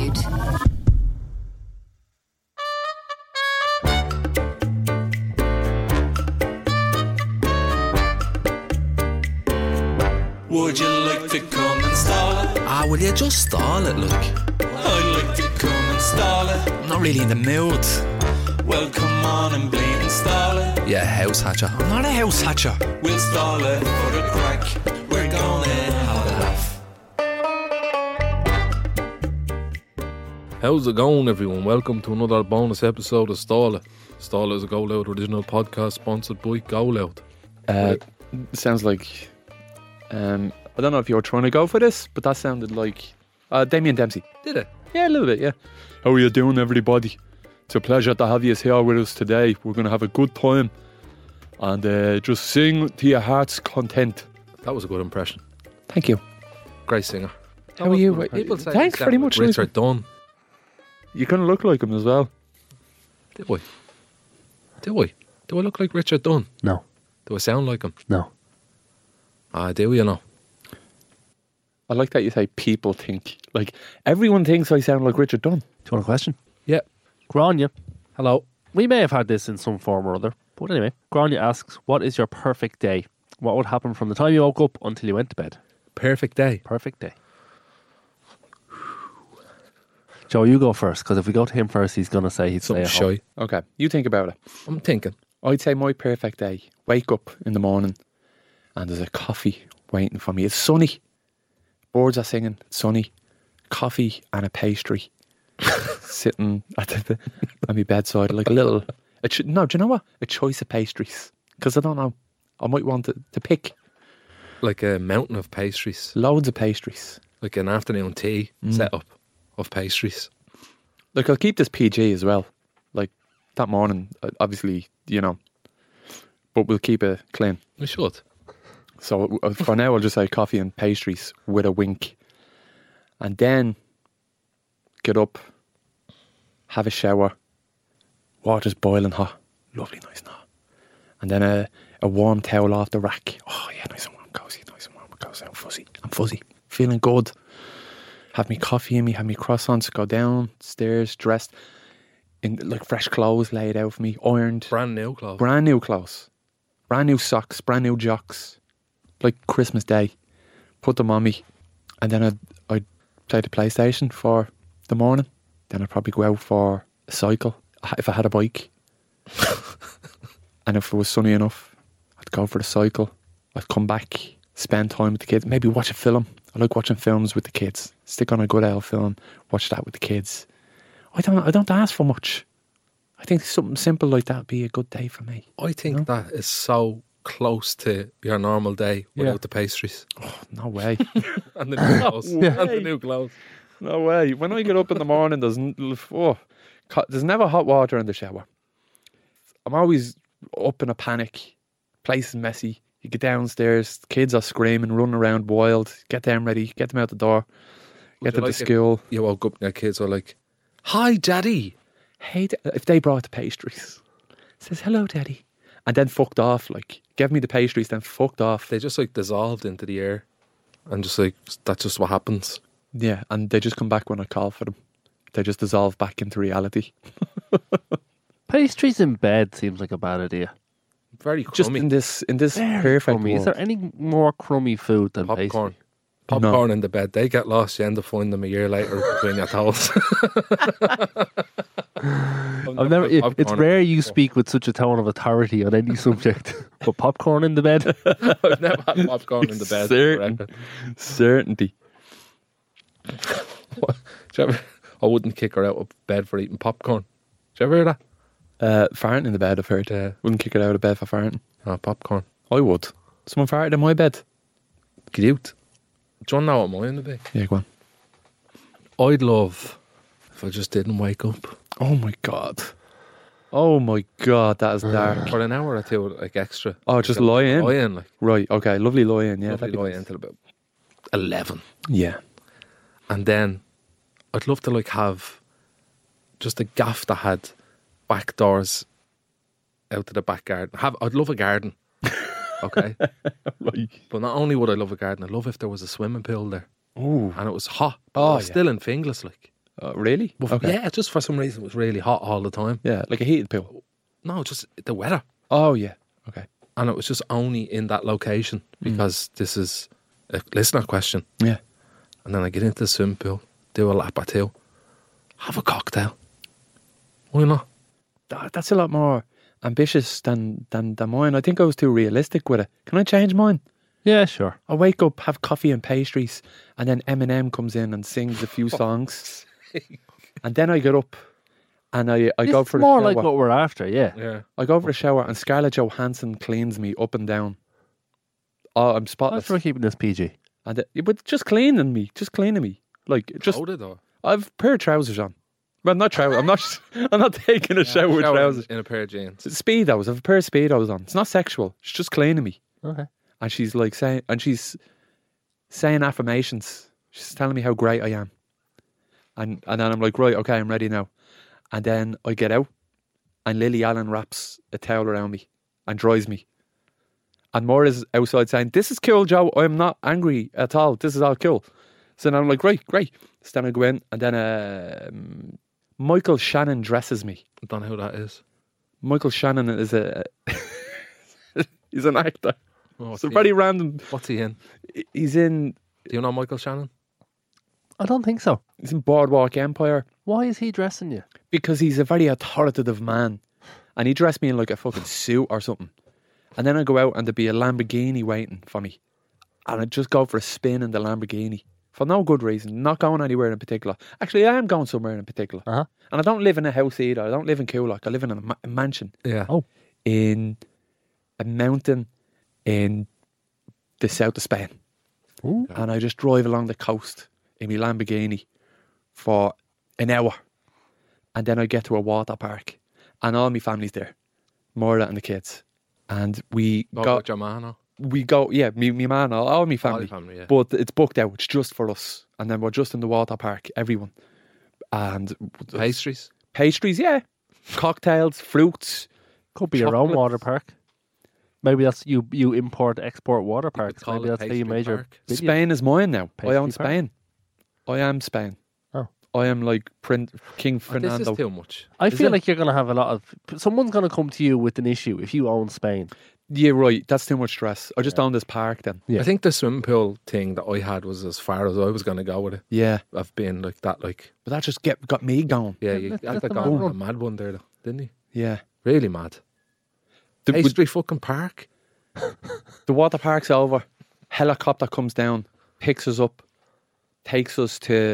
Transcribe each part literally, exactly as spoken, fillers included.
Loud. Would you like to come and stall it? Ah, will you just stall it, look? I'd like to come and stall it. I'm not really in the mood. Well, come on and bleed and stall it. Yeah, house hatcher. I'm not a house hatcher. We'll stall it for the crack. We're gonna have a laugh. How's it going, everyone? Welcome to another bonus episode of Stall It. Stall It is a Go Loud original podcast sponsored by Go Loud. Uh, sounds like um, I don't know if you were trying to go for this, but that sounded like uh, Damien Dempsey. Did it? Yeah, a little bit, yeah. How are you doing, everybody? It's a pleasure to have you here with us today. We're going to have a good time and uh, just sing to your heart's content. That was a good impression. Thank you. Great singer. How are you? People say Thanks you very sound much. like Richard Dunn. You kind of look like him as well. Do I? Do I? Do I look like Richard Dunn? No. Do I sound like him? No. Ah, do you know? I like that you say people think. Like, everyone thinks I sound like Richard Dunn. Do you want a question? Yeah. Grania, hello. We may have had this in some form or other, but anyway, Grania asks, what is your perfect day? What would happen from the time you woke up until you went to bed? Perfect day. Perfect day. Joe, you go first, because if we go to him first, he's going to say he'd Something stay at home. shy. Okay, you think about it. I'm thinking. I'd say my perfect day. Wake up in the morning and there's a coffee waiting for me. It's sunny. Birds are singing. It's sunny. Coffee and a pastry. Sitting at, the, at my bedside like a little... A ch- no, do you know what? A choice of pastries. Because I don't know. I might want to, to pick Like a mountain of pastries. loads of pastries. Like an afternoon tea Mm. setup of pastries. Like, I'll keep this P G as well. Like, that morning, uh, obviously, you know. But we'll keep it clean. We should. So uh, for now, I'll just say coffee and pastries with a wink. And then get up, have a shower, water's boiling hot, lovely, nice and hot. And then a, a warm towel off the rack. Oh yeah, nice and warm, cozy, nice and warm, cozy. I'm fuzzy, I'm fuzzy, feeling good. Have me coffee in me, have me croissants, go downstairs, dressed in like fresh clothes laid out for me, ironed. Brand new clothes. Brand new clothes. Brand new socks, brand new jocks. Like Christmas Day. Put them on me. And then I'd, I'd play the PlayStation for the morning. Then I'd probably go out for a cycle, if I had a bike. And if it was sunny enough, I'd go for the cycle. I'd come back, spend time with the kids. Maybe watch a film. I like watching films with the kids. Stick on a good old film, watch that with the kids. I don't I don't ask for much. I think something simple like that would be a good day for me. I think No? that is so close to your normal day without Yeah. the pastries. No way. And the new clothes. way. And the new clothes. No way. When I get up in the morning, there's, n- oh, co- there's never hot water in the shower. I'm always up in a panic. Place is messy. You get downstairs, kids are screaming, running around wild. Get them ready, get them out the door, Would get you them like to it- school. You woke up and your kids were like, "Hi, Daddy." Hey, d- if they brought the pastries, says hello, Daddy, and then fucked off. Like, gave me the pastries, then fucked off. They just like dissolved into the air. And just like, that's just what happens. Yeah, and they just come back when I call for them. They just dissolve back into reality. Pastries in bed seems like a bad idea. Very Just crummy. in this, in this Very perfect crummy. Is world. there any more crummy food than Popcorn. pastry? Popcorn in the bed. They get lost. You end up finding them a year later between your toes. I've never. It, it's rare you speak with such a tone of authority on any subject. But popcorn in the bed. I've never had popcorn in the bed. Certain. Certainty. What? Do you ever, I wouldn't kick her out of bed for eating popcorn. Did you ever hear that? Uh, farting in the bed, I've heard. Yeah. Wouldn't kick it out of bed for farting. Oh, popcorn. I would. Someone farted in my bed. Get out. Do you want to know what mine would be? Yeah, go on. I'd love if I just didn't wake up Oh my God. Oh my God, that is dark. for an hour or two, like extra. Oh, just Like, lie in? Lie in, like Right, okay. Lovely lie in, yeah. lovely that'd be lie nice. in till about eleven, Yeah. and then I'd love to like have just a gaff that had back doors out to the back garden. Have I'd love a garden. Okay. Right. But not only would I love a garden, I'd love if there was a swimming pool there Ooh. and it was hot. But Oh, I was yeah. still in Finglas, like. Oh, really? But Okay. yeah, just for some reason it was really hot all the time. Yeah, like a heated pool. No, just the weather. Oh, yeah. Okay. And it was just only in that location because this is a listener question. Yeah. And then I get into the swimming pool, do a lap or two, have a cocktail. Why not? That- That's a lot more ambitious than, than, than mine. I think I was too realistic with it. Can I change mine? Yeah, sure. I wake up, have coffee and pastries, and then Eminem comes in and sings a few songs. And then I get up and I, I go It's for the more shower. like what we're after, yeah. Yeah. I go for the shower and Scarlett Johansson cleans me up and down. Oh, I'm That's spotless. for keeping this P G. And it, but just cleaning me, just cleaning me. Like, just, Loaded or? I've a pair of trousers on. Well, not trousers. I'm not, I'm not taking a shower with Shower trousers. in a pair of jeans. Speedos. I have a pair of Speedos on. It's not sexual. It's just cleaning me. Okay. And she's like saying, and she's saying affirmations. She's telling me how great I am. And and then I'm like, right, okay, I'm ready now. And then I get out, and Lily Allen wraps a towel around me and dries me. And Maura's outside saying, "This is cool, Joe. I'm not angry at all. This is all cool." So then I'm like, right, great. So then I go in, and then um, Michael Shannon dresses me. I don't know who that is. Michael Shannon is a he's an actor. Oh, It's a what's, very he, random. what's he in? He's in Do you know Michael Shannon? I don't think so. he's in Boardwalk Empire Why is he dressing you? because he's a very authoritative man, and he dressed me in like a fucking suit or something. And then I go out and there'd be a Lamborghini waiting for me, and I'd just go for a spin in the Lamborghini for no good reason, not going anywhere in particular. Actually, I am going somewhere in particular, Uh-huh. and I don't live in a house either. I don't live in Coolock. I live in a, ma- a mansion Yeah. Oh. in a mountain in the south of Spain. Ooh. And I just drive along the coast in my Lamborghini for an hour, and then I get to a water park, and all my family's there, Maura and the kids, and we What go, about your man? Or? we go, yeah, me, me man, all, all my family, family, yeah. but it's booked out. It's just for us, and then we're just in the water park, everyone, and Pastries? pastries, yeah, cocktails, fruits. Could be your own Chocolates. water park. Maybe that's you. You import, export water parks. call Maybe it that's how you pastry made your park. video. Spain is mine now. I Pastry own park. Spain. I am Spain. Oh. I am like Prince King Oh, this Fernando. is too much. I Is feel it? like you're going to have a lot of. Someone's going to come to you with an issue if you own Spain. Yeah, right. That's too much stress. I just own this park then. Yeah. I think the swimming pool thing that I had was as far as I was going to go with it. Yeah. I've been like that, like, But that just get got me going. yeah, Yeah, you let- had let that the going man on a run. mad one there, though, didn't he? Yeah. Really mad. The, with- Pastry fucking park. the water park's over. Helicopter comes down, picks us up, takes us to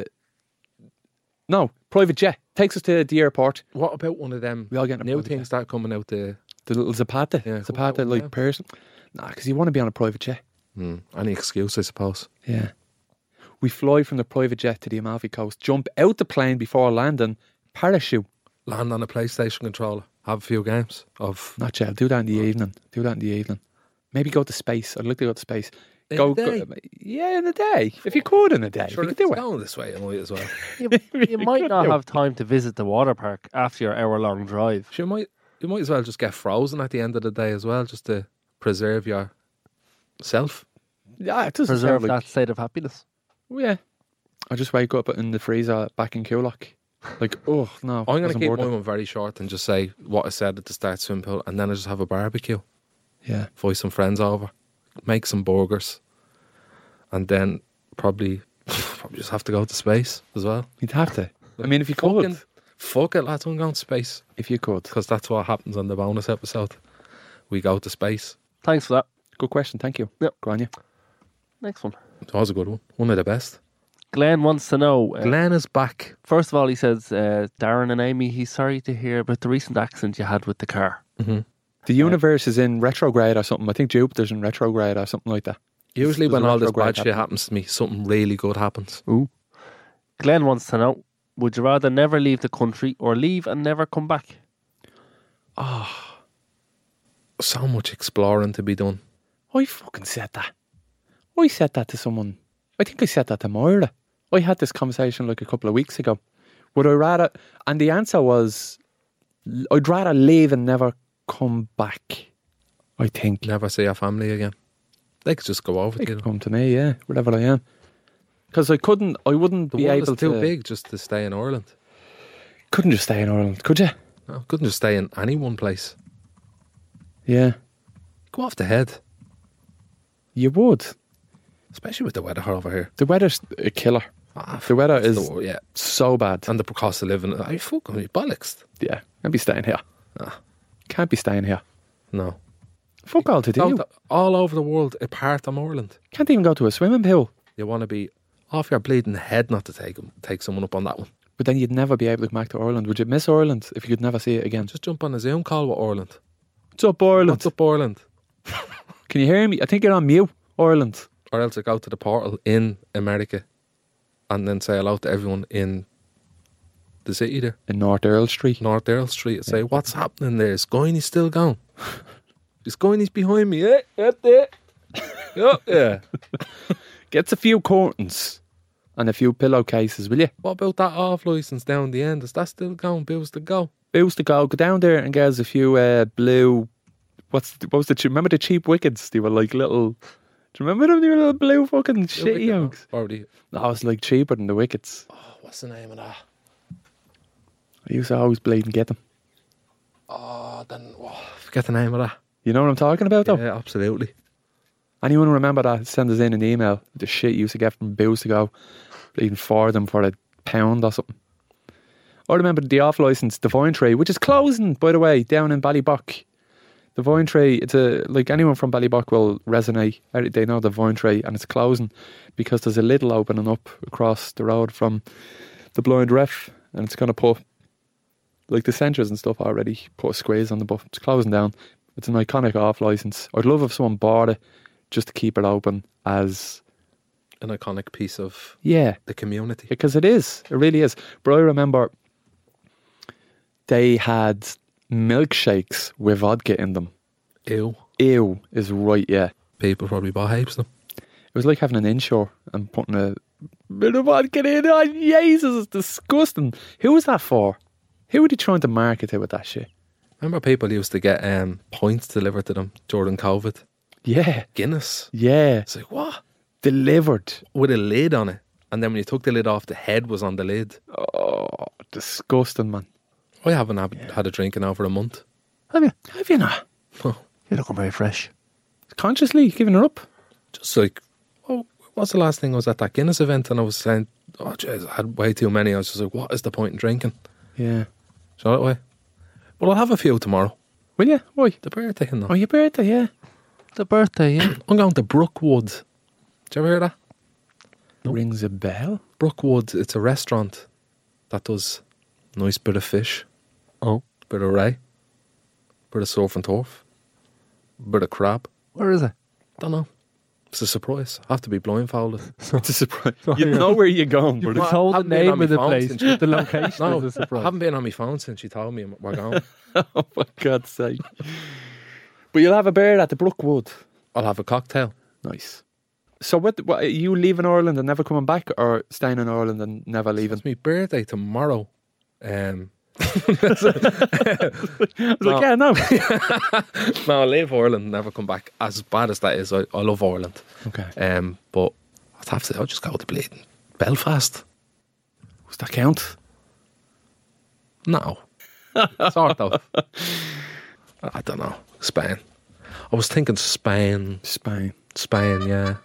no private jet, takes us to the airport. What about one of them We all get in a new private things that are coming out the The little Zapata, Yeah, Zapata what- like yeah. person. Nah, because you want to be on a private jet. hmm, any excuse, I suppose. Yeah. We fly from the private jet to the Amalfi Coast, jump out the plane before landing, parachute. Land on a PlayStation controller, have a few games of Not jail. Do that in the evening. Do that in the evening. Maybe go to space. I'd like to go to space. In go, the day? go- yeah, in a day. If you could in a day, Sure, you if could do it's it. going this way, I might as well. You, you might not have time to visit the water park after your hour long drive. Sure, you might you might as well just get frozen at the end of the day as well, just to preserve your self. Yeah, it doesn't Preserve sound like. that state of happiness. Yeah. I just wake up in the freezer back in Coolock. Like, oh, no. I'm going to wasn't keep worth my it. one very short and just say what I said at the start swim pool, and then I just have a barbecue, Yeah. invite some friends over, make some burgers, and then probably probably just have to go to space as well. You'd have to. I mean, if you could. Fucking fuck it, lads, I'm going to space If you could. because that's what happens on the bonus episode. We go to space. Thanks for that. Good question. Thank you. Yep. Go on, you. Next one. That was a good one. One of the best. Glenn wants to know. Uh, Glenn is back. First of all, he says, uh, Darren and Amy, he's sorry to hear about the recent accident you had with the car. Mm-hmm. The universe is in retrograde or something. I think Jupiter's in retrograde or something like that. Usually There's when a all this retrograde bad shit happening. happens to me, something really good happens. Ooh. Glenn wants to know, would you rather never leave the country or leave and never come back? So much exploring to be done. I fucking said that. I said that to someone. I think I said that to Moira. I had this conversation like a couple of weeks ago. Would I rather... And the answer was... I'd rather leave and never come back. I think. Never see your family again. They could just go over They to you. could come to me, yeah, wherever I am. Because I couldn't, I wouldn't The be world able is too to. big just to stay in Ireland. Couldn't just stay in Ireland, could you? No, couldn't just stay in any one place. Yeah, Go off the head, you would. especially with the weather over here. The weather's a killer. Ah, The weather it's is the- yeah, so bad. and the cost of living. I fucking me bollocks. Yeah, can't be staying here. Ah. Can't be staying here. No, Fuck all to do. all, the- all over the world, apart from Ireland. Can't even go to a swimming pool. You want to be off your bleeding head not to take 'em- take someone up on that one. But then you'd never be able to come back to Ireland. Would you miss Ireland if you could never see it again? Just jump on a Zoom call with Ireland. What's up, Ireland? What's up, Ireland? Can you hear me? I think you're on mute, Ireland. Or else I go to the portal in America and then say hello to everyone in the city there, In North Earl Street. North Earl Street, and say, what's happening there? Is Skiney's still going? Is Skiney's behind me? Eh? Up there? Oh, yeah. Gets a few curtains and a few pillowcases, will you? What about that off licence down the end? Is that still going? Bills to go? Bills to go. Go down there and get us a few uh, blue. What's the, what was the che- remember the cheap wickets? They were like little. Do you remember them? They were little blue fucking shitty oaks. Already. That was like cheaper than the wickets. Oh, what's the name of that? I used to always bleed and get them. Oh, then oh, forget the name of that. You know what I'm talking about, though. Yeah, absolutely. Anyone remember that? Send us in an email. The shit you used to get from Bills to go, bleeding for them for a pound or something. I remember the off licence, the Vine Tree, which is closing, by the way, down in Ballybock. The Vine Tree, it's a like anyone from Ballybock will resonate. They know the Vine Tree, and it's closing because there's a little opening up across the road from the Blind Ref, and it's going to put like the centres and stuff already put a squeeze on the buff. It's closing down. It's an iconic off licence. I'd love if someone bought it just to keep it open as An iconic piece of yeah, the community. because it is. It really is. But I remember they had milkshakes with vodka in them. Ew. Ew is right, yeah. People probably bought heaps of them. It was like having an inshore and putting a bit of vodka in. Oh, Jesus, it's disgusting. Who was that for? Who were they trying to market it with that shit? Remember people used to get um, points delivered to them during COVID? Yeah, Guinness. yeah. It's like, what? Delivered. With a lid on it. And then when you took the lid off, the head was on the lid. Oh, disgusting, man. I haven't had, had a drink in over a month. Have you? Have you not? No. You're looking very fresh. Consciously giving her up? Just like, oh, what's the last thing? I was at that Guinness event and I was saying, oh, jeez, I had way too many. I was just like, what is the point in drinking? Yeah. So that way. But I'll have a few tomorrow. Will you? Why? The birthday and that. Oh, your birthday, yeah. The birthday, yeah. I'm going to Brookwood. Did you ever hear that? Rings a bell. Brookwood, it's a restaurant that does nice bit of fish, Oh. bit of ray, bit of surf and turf, bit of crab. Where is it? Don't know. It's a surprise. I have to be blindfolded. It's a surprise. You know where you're going, but You've it's told the haven't been on name my of the phone place, since you- the location No, is a I surprise. haven't been on my phone since she told me we're going. oh, for God's sake. But you'll have a beer at the Brookwood. I'll have a cocktail. Nice. So what, what, are you leaving Ireland and never coming back, or staying in Ireland and never leaving? It's my birthday tomorrow. Um, I was like, yeah, no. no, I'll leave Ireland and never come back. As bad as that is, I, I love Ireland. Okay. Um, but I'd have to, I'll just go to bleeding Belfast. Does that count? No. Sort of. I don't know. Spain. I was thinking Spain. Spain. Spain, yeah.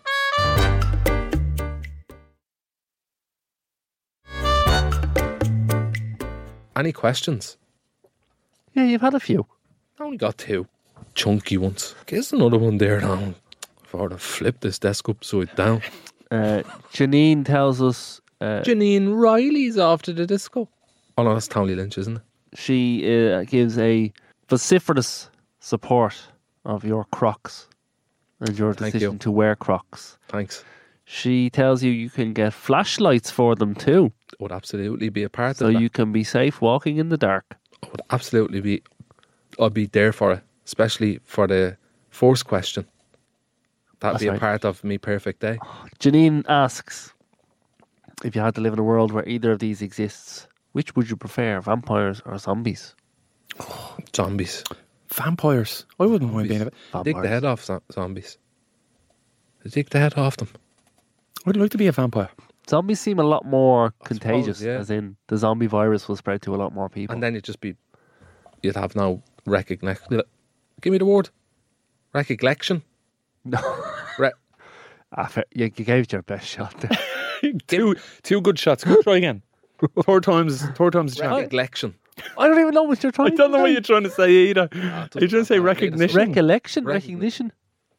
Any questions? Yeah, you've had a few. I only got two chunky ones. Guess another one there now. If I were to flip this desk upside down. Uh, Janine tells us uh, Janine Riley's after the disco. Oh no, that's Tony Lynch, isn't it? she uh, gives a vociferous support of your Crocs and your Thank decision you. to wear Crocs. Thanks. She tells you you can get flashlights for them too, Would absolutely be a part so of that. you can be safe walking in the dark. I would absolutely be. I'd be there for it, especially for the first question. That'd That's be a right. part of me perfect day. Janine asks, if you had to live in a world where either of these exists, which would you prefer, vampires or zombies? Zombies. Vampires. I wouldn't mind being a Vampires. Dig the head off zo- zombies. Dig the head off them. I'd like to be a vampire. Zombies seem a lot more I contagious, suppose, yeah. as in the zombie virus will spread to a lot more people. And then you'd just be, you'd have no recognition. Give me the word. Recollection. No. Re- Ah, fair. You, you gave it your best shot there. two two good shots. Go try again. Third times. Third times. the charm. recollection. I don't even know what you're I trying to don't know say. what you're trying to say either. Ah, You're trying to say doesn't matter. recognition. Recollection, Recognition. recognition.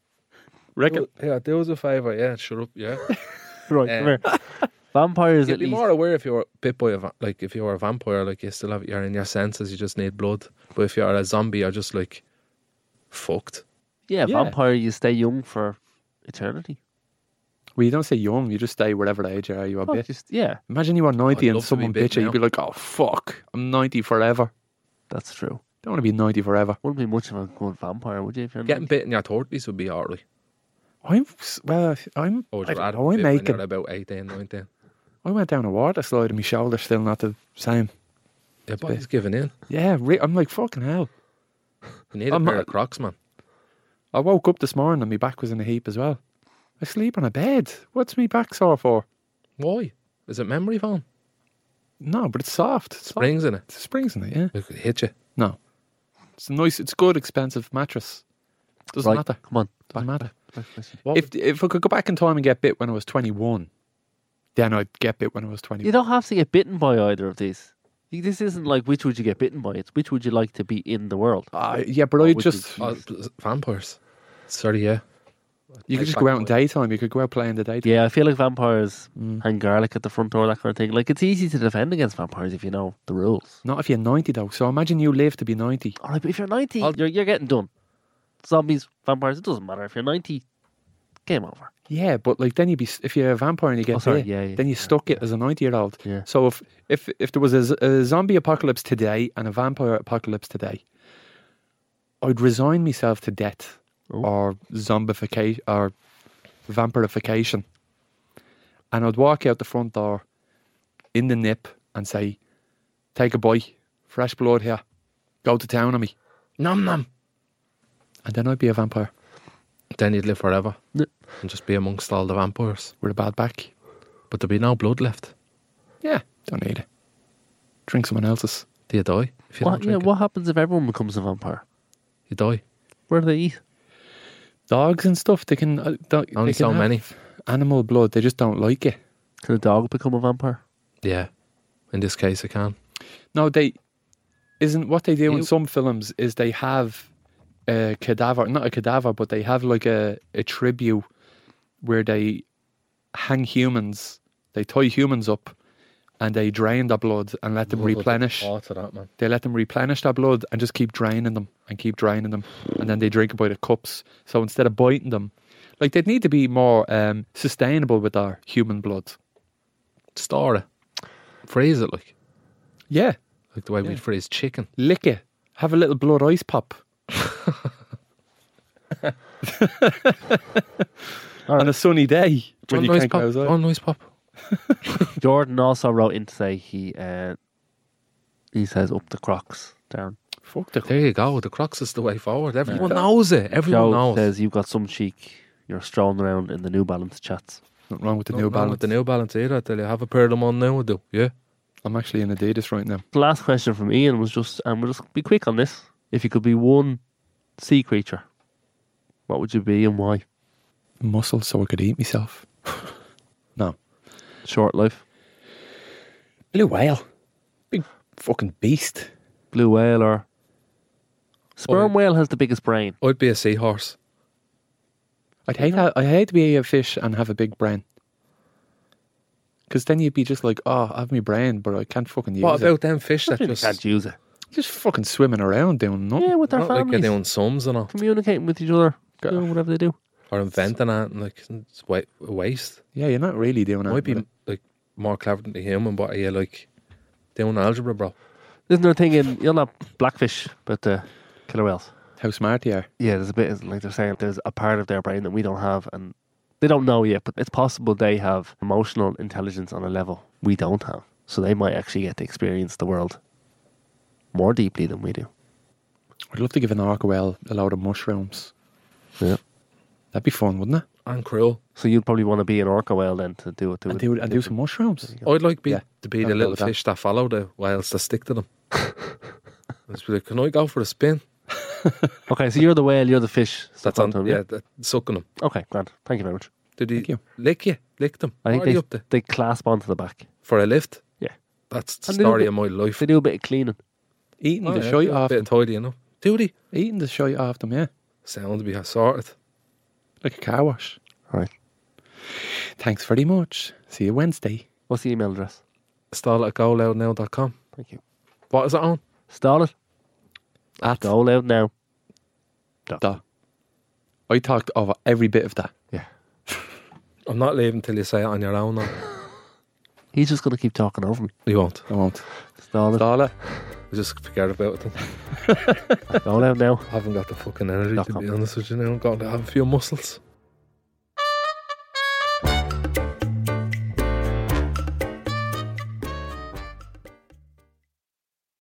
Recon- Yeah, do us a favour. Yeah, shut up. Yeah. Right, Um, come here. Vampires You'd at be least. more aware if you're bit by a va- like if you're a vampire, like you still have you're in your senses. You just need blood. But if you're a zombie, you're just like fucked. Yeah, Yeah. vampire, you stay young for eternity. Well, you don't say young. You just stay whatever age you are. You a Oh, bit. just yeah, Imagine you are ninety I'd and love to be someone bit bitch you. now. You'd be like, oh fuck, I'm ninety forever. that's true. Don't want to be ninety forever. Wouldn't be much of a good vampire, would you? If you're Getting not? bit in your thirties would be alright. I'm s- well. I'm. Or would I you don't rather know, be I'm bit when making. you're about eighteen, nineteen? I went down a water slide and my shoulder's still not the same. Your body's giving in. Yeah, re- I'm like fucking hell. You need a I'm pair not- of Crocs, man. I woke up this morning and my back was in a heap as well. I sleep on a bed. What's me back sore for? Why? Is it memory foam? No, but it's soft. It's soft. Springs in it. It's springs in it. Yeah. It could hit you. No, it's a nice. It's good, expensive mattress. Doesn't Right, matter. come on. Doesn't matter. What If if I could go back in time and get bit when I was twenty-one, then I'd get bit when I was twenty-one. You don't have to get bitten by either of these. You- This isn't like which would you get bitten by. It's which would you like to be in the world. Uh, yeah, but Oh, I which just Oh, vampires. Sorry, yeah. you could Take just back go out in my- daytime. You could go out playing in the daytime. Yeah, I feel like vampires Mm. hang garlic at the front door, that kind of thing. Like it's easy to defend against vampires if you know the rules. Not if you're ninety though. So imagine you live to be ninety. All right, but if you're ninety, I'll- you're you're getting done. Zombies, vampires, it doesn't matter. If you're ninety, game over. Yeah, but like then you be if you're a vampire and you get Oh, sorry, bit, yeah, yeah, then you yeah, stuck it as a ninety-year-old. Yeah. So if if if there was a, z- a zombie apocalypse today and a vampire apocalypse today, I'd resign myself to death Oh. or zombification or vampirification, and I'd walk out the front door in the nip and say, "Take a bite, fresh blood here, go to town on me," Nom nom. and then I'd be a vampire Then you'd live forever Yeah. and just be amongst all the vampires. with a bad back. But there'd be no blood left. Yeah, don't need it. Drink someone else's. Do you die if you What, don't yeah, drink it? what happens if everyone becomes a vampire? You die. Where do they eat? Dogs and stuff, they can uh, do- Only they can so have many. animal blood. They just don't like it. Can a dog become a vampire? Yeah. In this case, I can. No, they isn't what they do in You- some films is they have a cadaver, not a cadaver, but they have like a, a tribute where they hang humans, they tie humans up and they drain their blood and let them replenish. Thought of that, man. They let them replenish their blood and just keep draining them and keep draining them, and then they drink it by the cups. So instead of biting them, like they'd need to be more um, sustainable with their human blood. Store it. Freeze it like. Yeah, Like the way Yeah. we'd freeze chicken. lick it, have a little blood ice pop. On a sunny day when One you noise can't go pop. outside. One noise pop. Jordan also wrote in to say he uh, he says up the Crocs down. Fuck the There you go. The Crocs is the way forward. Everyone Yeah. knows it. Everyone Joe knows. says you've got some chic. You're strolling around in the New Balance chats. Nothing wrong with the Nothing New wrong Balance. with the New Balance either. I tell you, have a pair of them on now. I do. Yeah. I'm actually in Adidas right now. The last question from Ian was just, and we'll just be quick on this. If you could be one sea creature, what would you be and why? Muscle so I could eat myself. No. Short life. Blue whale. Big fucking beast. Blue whale or sperm Oh. whale has the biggest brain. I'd be a seahorse. I'd hate ha- I hate to be a fish and have a big brain. Because then you'd be just like, oh, I have my brain, but I can't fucking use What it. about them fish that You just can't use it. Just fucking swimming around doing nothing. Yeah, with their not like families, you're doing sums and all, communicating with each other, Gosh. doing whatever they do. or inventing it, and like it's wa- a waste. Yeah, you're not really doing Might that. be like more clever than the human, but are you like doing algebra, bro? Isn't there a thing in, you know, Blackfish, but the killer whales? How smart you are. Yeah, there's a bit, like they're saying, there's a part of their brain that we don't have, and they don't know yet, but it's possible they have emotional intelligence on a level we don't have. So they might actually get to experience the world more deeply than we do. I'd love to give an orca whale a load of mushrooms. Yeah. That'd be fun, wouldn't it? And cruel. So you'd probably want to be an orca whale then to do it. To And it- do and do some mushrooms. I'd like be, Yeah, to be I'll the go little with that. fish that follow the whales that stick to them. I'd just be like, can I go for a spin? Okay, so you're the whale, you're the fish. That's on, them, yeah, that, sucking them. Okay, grand. Thank you very much. Did he Thank you. lick you? Lick them? I think what are you they, up to? they clasp onto the back. For a lift? Yeah. That's the And they do a story bit- of my life. They do a bit of cleaning. Eating Oh, the yeah, shite do a off bit them. of tidying up. Do they? Eating the shite off them, yeah. Sound to be sorted. Like a car wash. All right. Thanks very much. See you Wednesday. What's the email address? Stall at go loud now dot com. Thank you. What is it on? Stall it. At Go loud now. the. I talked over every bit of that. Yeah. I'm not leaving till you say it on your own now. He's just going to keep talking over me. You won't. I won't. Stall it. Stall it. I just forget about it. then. Go loud now. I haven't got the fucking energy Dot to com. be honest with you now. I'm going to have a few muscles.